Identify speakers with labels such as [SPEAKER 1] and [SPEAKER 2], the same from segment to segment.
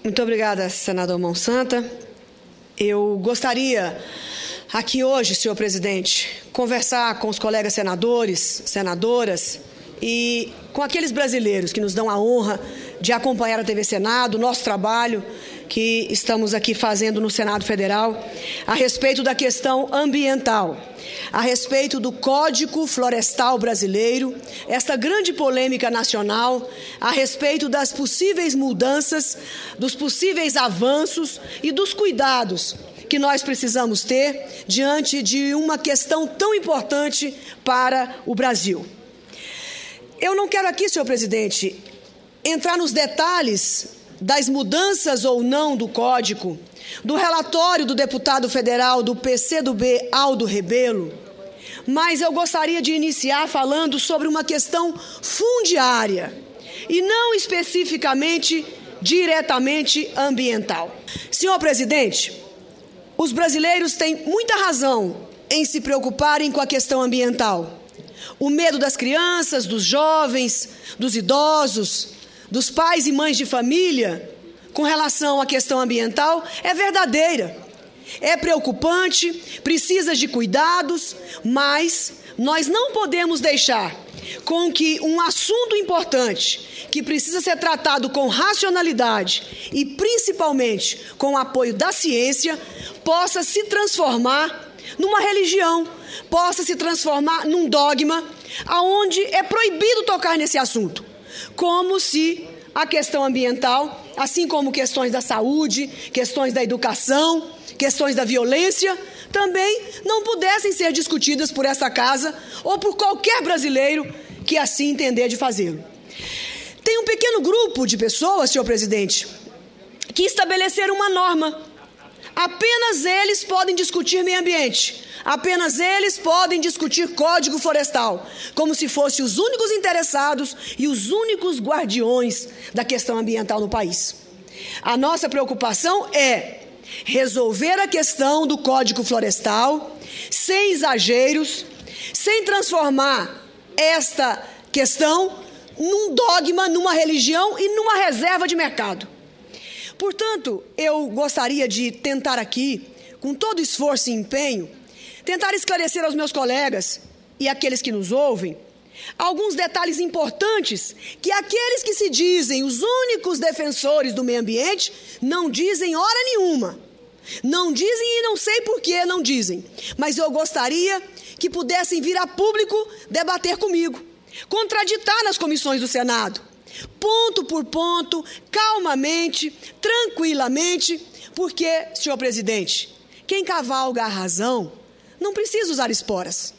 [SPEAKER 1] Muito obrigada, senador Monsanta. Eu gostaria aqui hoje, senhor presidente, conversar com os colegas senadores, senadoras e com aqueles brasileiros que nos dão a honra de acompanhar a TV Senado, o nosso trabalho que estamos aqui fazendo no Senado Federal, a respeito da questão ambiental, a respeito do Código Florestal Brasileiro, esta grande polêmica nacional, a respeito das possíveis mudanças, dos possíveis avanços e dos cuidados que nós precisamos ter diante de uma questão tão importante para o Brasil. Eu não quero aqui, senhor presidente, entrar nos detalhes das mudanças ou não do Código, do relatório do deputado federal do PCdoB, Aldo Rebelo, mas eu gostaria de iniciar falando sobre uma questão fundiária e não especificamente, diretamente ambiental. Senhor presidente, os brasileiros têm muita razão em se preocuparem com a questão ambiental. O medo das crianças, dos jovens, dos idosos, dos pais e mães de família com relação à questão ambiental é verdadeira. É preocupante, precisa de cuidados, mas nós não podemos deixar com que um assunto importante, que precisa ser tratado com racionalidade e principalmente com o apoio da ciência, possa se transformar numa religião, possa se transformar num dogma, aonde é proibido tocar nesse assunto, como se a questão ambiental, assim como questões da saúde, questões da educação, questões da violência, também não pudessem ser discutidas por essa casa ou por qualquer brasileiro que assim entender de fazê-lo. Tem um pequeno grupo de pessoas, senhor presidente, que estabeleceram uma norma. Apenas eles podem discutir meio ambiente. Apenas eles podem discutir Código Florestal, como se fossem os únicos interessados e os únicos guardiões da questão ambiental no país. A nossa preocupação é resolver a questão do Código Florestal sem exageros, sem transformar esta questão num dogma, numa religião e numa reserva de mercado. Portanto, eu gostaria de tentar aqui, com todo esforço e empenho, tentar esclarecer aos meus colegas e àqueles que nos ouvem alguns detalhes importantes que aqueles que se dizem os únicos defensores do meio ambiente não dizem hora nenhuma. Não dizem e não sei por que não dizem, mas eu gostaria que pudessem vir a público debater comigo, contraditar nas comissões do Senado, ponto por ponto, calmamente, tranquilamente, porque, senhor presidente, quem cavalga a razão não precisa usar esporas.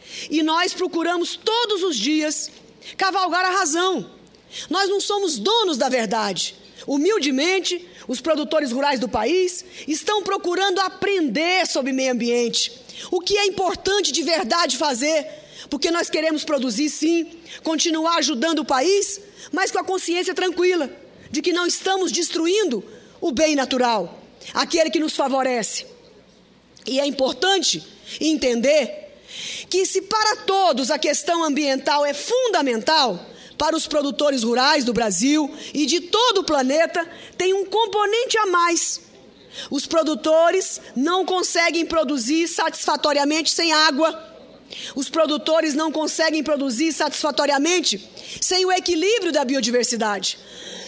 [SPEAKER 1] E nós procuramos todos os dias cavalgar a razão. Nós não somos donos da verdade. Humildemente, os produtores rurais do país estão procurando aprender sobre meio ambiente, o que é importante de verdade fazer, porque nós queremos produzir sim, continuar ajudando o país, mas com a consciência tranquila de que não estamos destruindo o bem natural, aquele que nos favorece. E é importante entender que se para todos a questão ambiental é fundamental, para os produtores rurais do Brasil e de todo o planeta, tem um componente a mais. Os produtores não conseguem produzir satisfatoriamente sem água. Os produtores não conseguem produzir satisfatoriamente sem o equilíbrio da biodiversidade.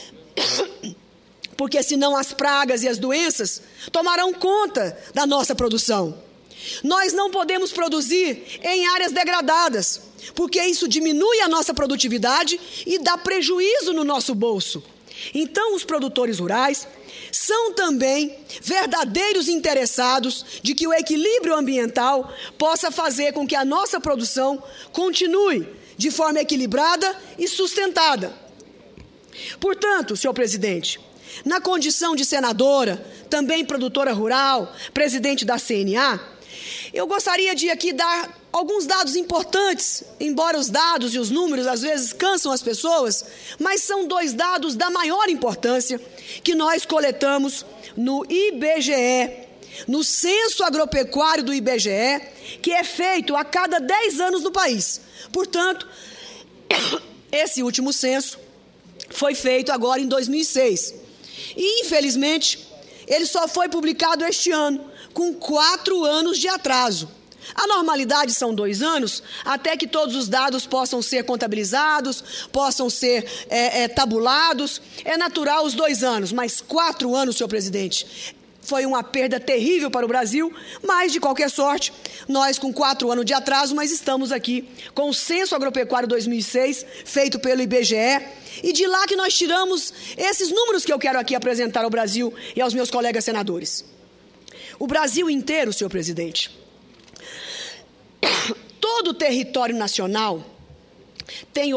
[SPEAKER 1] Porque senão as pragas e as doenças tomarão conta da nossa produção. Nós não podemos produzir em áreas degradadas, porque isso diminui a nossa produtividade e dá prejuízo no nosso bolso. Então, os produtores rurais são também verdadeiros interessados de que o equilíbrio ambiental possa fazer com que a nossa produção continue de forma equilibrada e sustentada. Portanto, senhor presidente, na condição de senadora, também produtora rural, presidente da CNA, eu gostaria de aqui dar alguns dados importantes, embora os dados e os números às vezes cansam as pessoas, mas são dois dados da maior importância que nós coletamos no IBGE, no Censo Agropecuário do IBGE, que é feito a cada 10 anos no país. Portanto, esse último censo foi feito agora em 2006. E, infelizmente, ele só foi publicado este ano, com 4 anos de atraso. A normalidade são 2 anos, até que todos os dados possam ser contabilizados, possam ser tabulados. É natural os 2 anos, mas 4 anos, senhor presidente, foi uma perda terrível para o Brasil, mas, de qualquer sorte, nós com 4 anos de atraso, mas estamos aqui com o Censo Agropecuário 2006, feito pelo IBGE, e de lá que nós tiramos esses números que eu quero aqui apresentar ao Brasil e aos meus colegas senadores. O Brasil inteiro, senhor presidente, todo o território nacional tem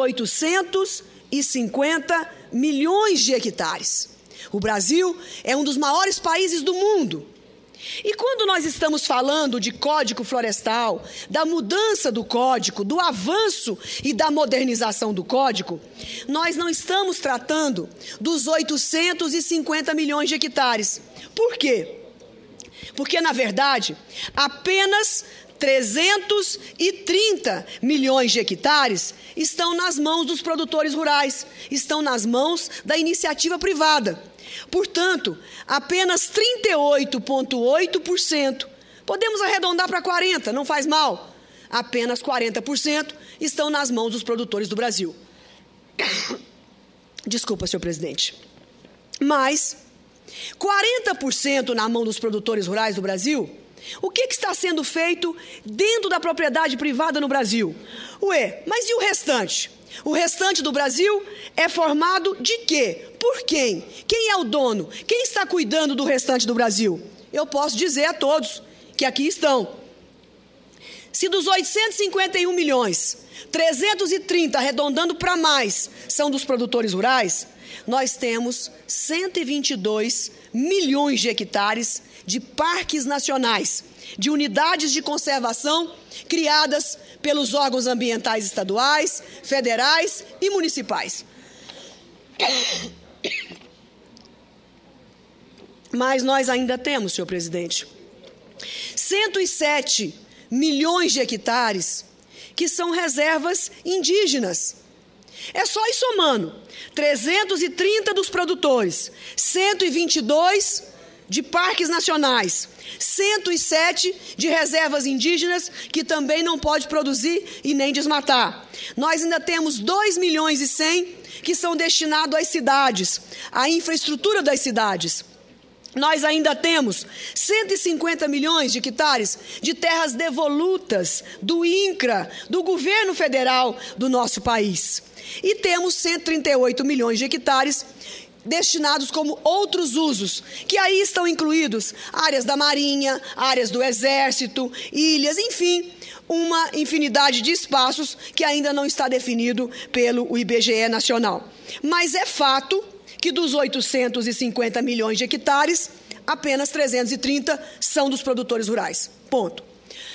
[SPEAKER 1] 850 milhões de hectares. O Brasil é um dos maiores países do mundo. E quando nós estamos falando de Código Florestal, da mudança do Código, do avanço e da modernização do Código, nós não estamos tratando dos 850 milhões de hectares. Por quê? Porque, na verdade, apenas 330 milhões de hectares estão nas mãos dos produtores rurais, estão nas mãos da iniciativa privada. Portanto, apenas 38,8%, podemos arredondar para 40%, não faz mal, apenas 40% estão nas mãos dos produtores do Brasil. Desculpa, senhor presidente. Mas 40% na mão dos produtores rurais do Brasil. O que está sendo feito dentro da propriedade privada no Brasil? Mas e o restante? O restante do Brasil é formado de quê? Por quem? Quem é o dono? Quem está cuidando do restante do Brasil? Eu posso dizer a todos que aqui estão. Se dos 851 milhões, 330, arredondando para mais, são dos produtores rurais, nós temos 122 milhões de hectares de parques nacionais, de unidades de conservação criadas pelos órgãos ambientais estaduais, federais e municipais. Mas nós ainda temos, senhor presidente, 107 milhões de hectares que são reservas indígenas. É só ir somando, 330 dos produtores, 122 de parques nacionais, 107 de reservas indígenas que também não pode produzir e nem desmatar. Nós ainda temos 2 milhões e 100 que são destinados às cidades, à infraestrutura das cidades. Nós ainda temos 150 milhões de hectares de terras devolutas do INCRA, do governo federal do nosso país. E temos 138 milhões de hectares destinados como outros usos, que aí estão incluídos áreas da Marinha, áreas do Exército, ilhas, enfim, uma infinidade de espaços que ainda não está definido pelo IBGE nacional. Mas é fato que dos 850 milhões de hectares, apenas 330 são dos produtores rurais. Ponto.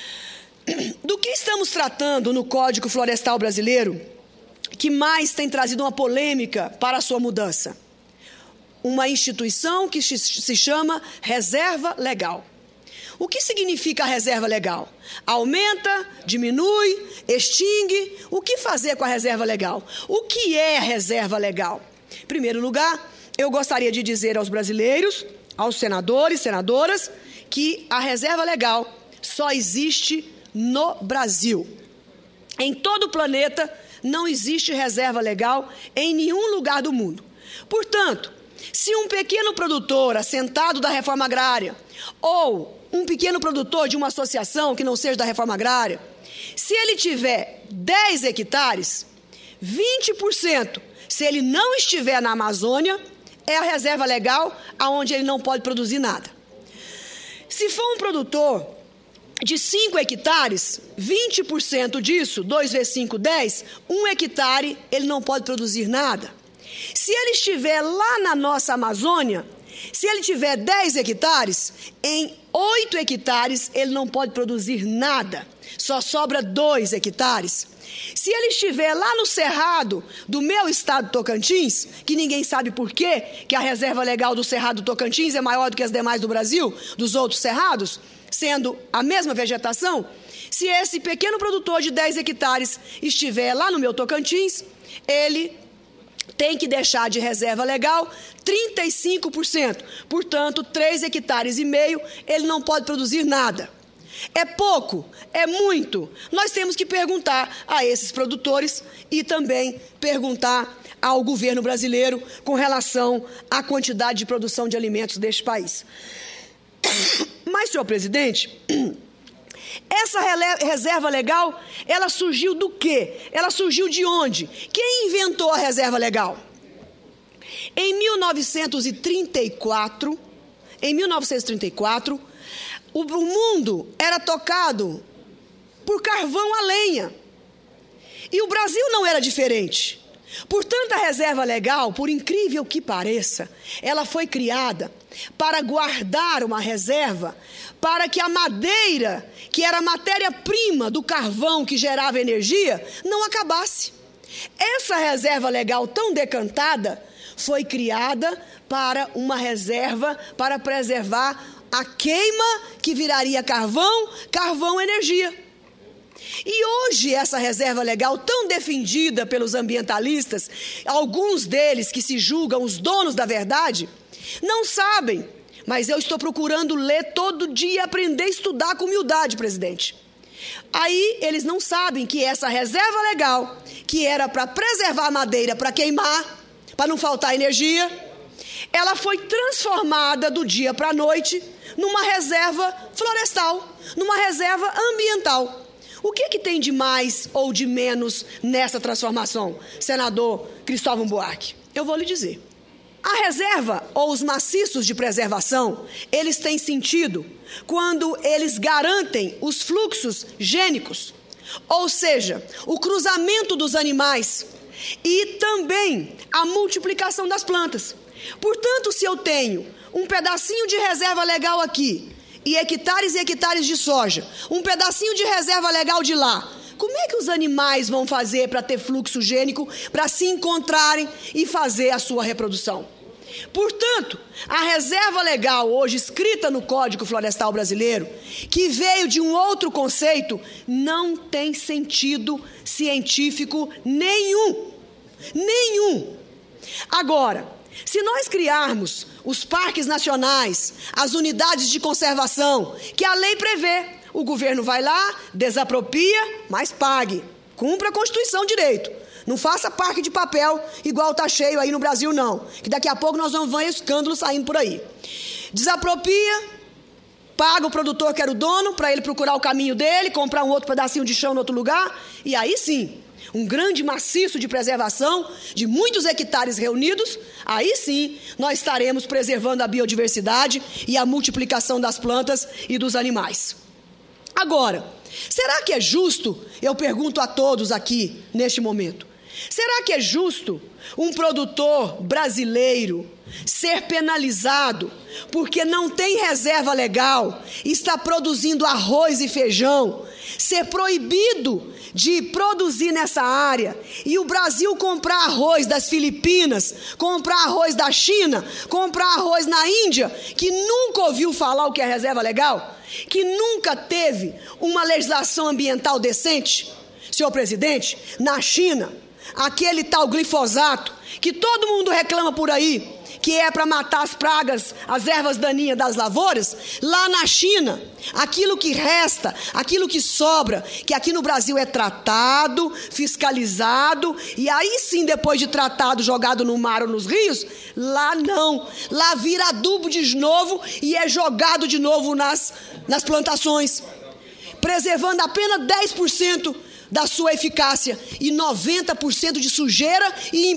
[SPEAKER 1] Do que estamos tratando no Código Florestal Brasileiro, que mais tem trazido uma polêmica para a sua mudança? Uma instituição que se chama Reserva Legal. O que significa a reserva legal? Aumenta, diminui, extingue? O que fazer com a reserva legal? O que é a reserva legal? Em primeiro lugar, eu gostaria de dizer aos brasileiros, aos senadores, senadoras, que a reserva legal só existe no Brasil. Em todo o planeta não existe reserva legal em nenhum lugar do mundo. Portanto, se um pequeno produtor assentado da reforma agrária ou um pequeno produtor de uma associação que não seja da reforma agrária, se ele tiver 10 hectares, 20%, se ele não estiver na Amazônia, é a reserva legal onde ele não pode produzir nada. Se for um produtor de 5 hectares, 20% disso, 2 vezes 5, 10, 1 hectare, ele não pode produzir nada. Se ele estiver lá na nossa Amazônia, se ele tiver 10 hectares, em 8 hectares ele não pode produzir nada, só sobra 2 hectares. Se ele estiver lá no Cerrado do meu estado Tocantins, que ninguém sabe por quê, que a reserva legal do Cerrado do Tocantins é maior do que as demais do Brasil, dos outros cerrados, sendo a mesma vegetação, se esse pequeno produtor de 10 hectares estiver lá no meu Tocantins, ele tem que deixar de reserva legal 35%. Portanto, 3,5 hectares, ele não pode produzir nada. É pouco? É muito? Nós temos que perguntar a esses produtores e também perguntar ao governo brasileiro com relação à quantidade de produção de alimentos deste país. Mas, senhor presidente, essa reserva legal, ela surgiu do quê? Ela surgiu de onde? Quem inventou a reserva legal? Em 1934, o mundo era tocado por carvão a lenha. E o Brasil não era diferente. Portanto, a reserva legal, por incrível que pareça, ela foi criada para guardar uma reserva para que a madeira, que era a matéria-prima do carvão que gerava energia, não acabasse. Essa reserva legal tão decantada foi criada para uma reserva para preservar a queima que viraria carvão, energia. E hoje essa reserva legal tão defendida pelos ambientalistas, alguns deles que se julgam os donos da verdade, não sabem, mas eu estou procurando ler todo dia e aprender a estudar com humildade, presidente. Aí eles não sabem que essa reserva legal, que era para preservar a madeira, para queimar, para não faltar energia, ela foi transformada do dia para a noite numa reserva florestal, numa reserva ambiental. O que tem de mais ou de menos nessa transformação, senador Cristóvão Buarque? Eu vou lhe dizer. A reserva ou os maciços de preservação, eles têm sentido quando eles garantem os fluxos gênicos, ou seja, o cruzamento dos animais e também a multiplicação das plantas. Portanto, se eu tenho um pedacinho de reserva legal aqui e hectares de soja, um pedacinho de reserva legal de lá, como é que os animais vão fazer para ter fluxo gênico, para se encontrarem e fazer a sua reprodução? Portanto, a reserva legal hoje escrita no Código Florestal Brasileiro, que veio de um outro conceito, não tem sentido científico nenhum. Agora, se nós criarmos os parques nacionais, as unidades de conservação, que a lei prevê, o governo vai lá, desapropria, mas pague. Cumpra a Constituição de direito. Não faça parque de papel igual está cheio aí no Brasil, não. Que daqui a pouco nós vamos ver escândalo saindo por aí. Desapropria, paga o produtor que era o dono, para ele procurar o caminho dele, comprar um outro pedacinho de chão em outro lugar, e aí sim, um grande maciço de preservação, de muitos hectares reunidos, aí sim nós estaremos preservando a biodiversidade e a multiplicação das plantas e dos animais. Agora, será que é justo, eu pergunto a todos aqui neste momento, será que é justo um produtor brasileiro ser penalizado porque não tem reserva legal, está produzindo arroz e feijão, ser proibido de produzir nessa área e o Brasil comprar arroz das Filipinas, comprar arroz da China, comprar arroz na Índia, que nunca ouviu falar o que é reserva legal, que nunca teve uma legislação ambiental decente? Senhor presidente, na China, aquele tal glifosato, que todo mundo reclama por aí, que é para matar as pragas, as ervas daninhas das lavouras, lá na China, aquilo que resta, aquilo que sobra, que aqui no Brasil é tratado, fiscalizado, e aí sim, depois de tratado, jogado no mar ou nos rios, lá não, lá vira adubo de novo e é jogado de novo nas plantações, preservando apenas 10% da sua eficácia e 90% de sujeira e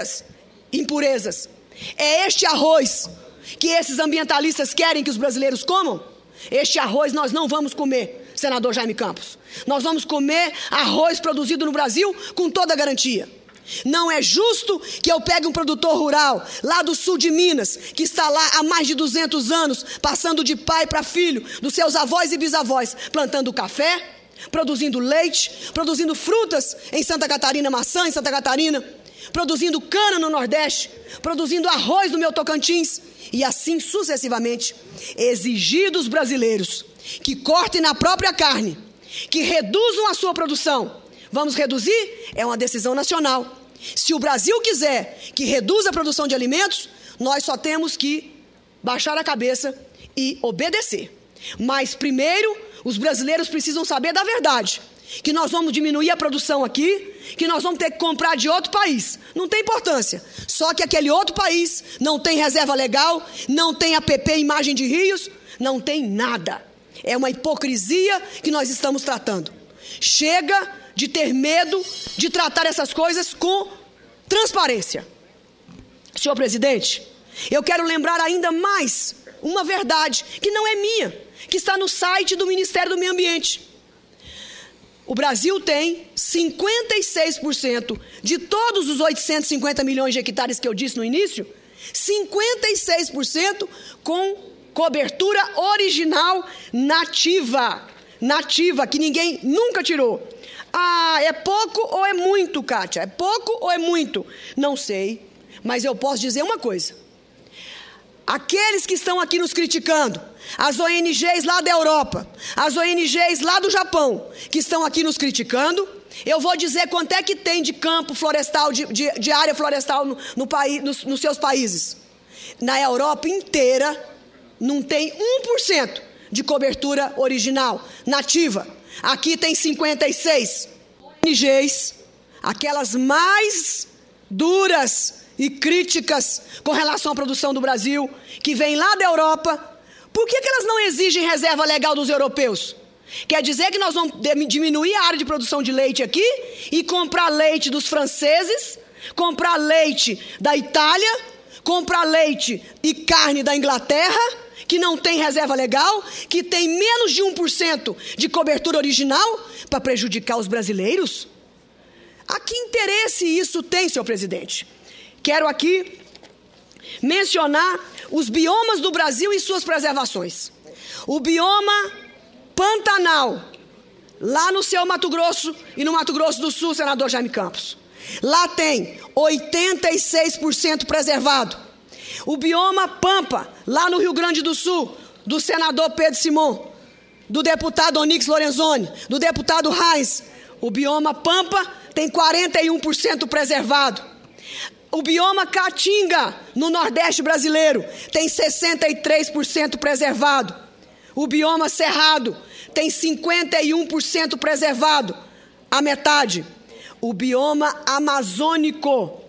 [SPEAKER 1] impurezas. É este arroz que esses ambientalistas querem que os brasileiros comam? Este arroz nós não vamos comer, senador Jaime Campos. Nós vamos comer arroz produzido no Brasil com toda a garantia. Não é justo que eu pegue um produtor rural lá do sul de Minas, que está lá há mais de 200 anos, passando de pai para filho, dos seus avós e bisavós, plantando café, produzindo leite, produzindo frutas em Santa Catarina, maçã em Santa Catarina, produzindo cana no Nordeste, produzindo arroz no meu Tocantins, e assim sucessivamente, exigir dos brasileiros que cortem na própria carne, que reduzam a sua produção. Vamos reduzir? É uma decisão nacional. Se o Brasil quiser que reduza a produção de alimentos, nós só temos que baixar a cabeça e obedecer. Mas, primeiro, os brasileiros precisam saber da verdade, que nós vamos diminuir a produção aqui, que nós vamos ter que comprar de outro país. Não tem importância. Só que aquele outro país não tem reserva legal, não tem APP Imagem de Rios, não tem nada. É uma hipocrisia que nós estamos tratando. Chega de ter medo de tratar essas coisas com transparência. Senhor presidente, eu quero lembrar ainda mais uma verdade que não é minha, que está no site do Ministério do Meio Ambiente. O Brasil tem 56% de todos os 850 milhões de hectares que eu disse no início, 56% com cobertura original nativa, que ninguém nunca tirou. Ah, é pouco ou é muito, Kátia? É pouco ou é muito? Não sei, mas eu posso dizer uma coisa. Aqueles que estão aqui nos criticando, as ONGs lá da Europa, as ONGs lá do Japão, que estão aqui nos criticando, eu vou dizer quanto é que tem de campo florestal, de área florestal nos seus países. Na Europa inteira, não tem 1% de cobertura original, nativa. Aqui tem 56 ONGs, aquelas mais duras e críticas com relação à produção do Brasil, que vem lá da Europa. Por que elas não exigem reserva legal dos europeus? Quer dizer que nós vamos diminuir a área de produção de leite aqui e comprar leite dos franceses, comprar leite da Itália, comprar leite e carne da Inglaterra, que não tem reserva legal, que tem menos de 1% de cobertura original, para prejudicar os brasileiros? A que interesse isso tem, senhor presidente? Quero aqui mencionar os biomas do Brasil e suas preservações. O bioma Pantanal, lá no seu Mato Grosso e no Mato Grosso do Sul, senador Jaime Campos. Lá tem 86% preservado. O bioma Pampa, lá no Rio Grande do Sul, do senador Pedro Simon, do deputado Onyx Lorenzoni, do deputado Reis. O bioma Pampa tem 41% preservado. O bioma Caatinga, no Nordeste brasileiro, tem 63% preservado. O bioma Cerrado tem 51% preservado, a metade. O bioma amazônico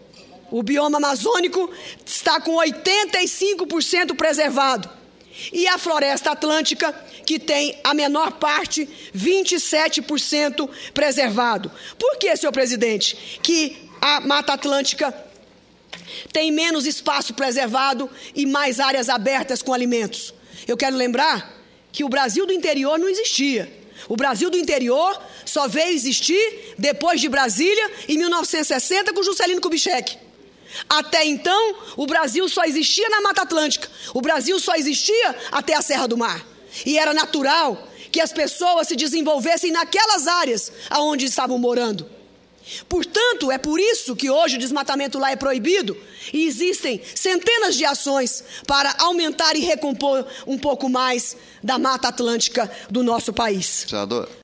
[SPEAKER 1] está com 85% preservado. E a floresta atlântica, que tem a menor parte, 27% preservado. Por que, senhor presidente, que a Mata Atlântica tem menos espaço preservado e mais áreas abertas com alimentos? Eu quero lembrar que o Brasil do interior não existia. O Brasil do interior só veio existir depois de Brasília, em 1960, com Juscelino Kubitschek. Até então, o Brasil só existia na Mata Atlântica. O Brasil só existia até a Serra do Mar. E era natural que as pessoas se desenvolvessem naquelas áreas onde estavam morando. Portanto, é por isso que hoje o desmatamento lá é proibido e existem centenas de ações para aumentar e recompor um pouco mais da Mata Atlântica do nosso país.
[SPEAKER 2] Senador.